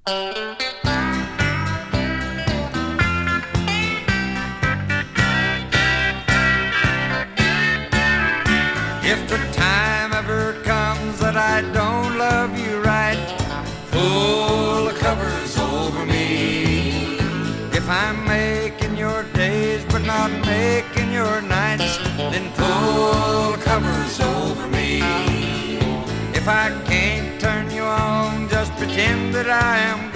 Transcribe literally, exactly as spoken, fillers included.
If the time ever comes that I don't love you right, pull the covers over me. If I'm making your days but not making your nights, then pull the covers over me. If I can't turn you on, just pretend that I am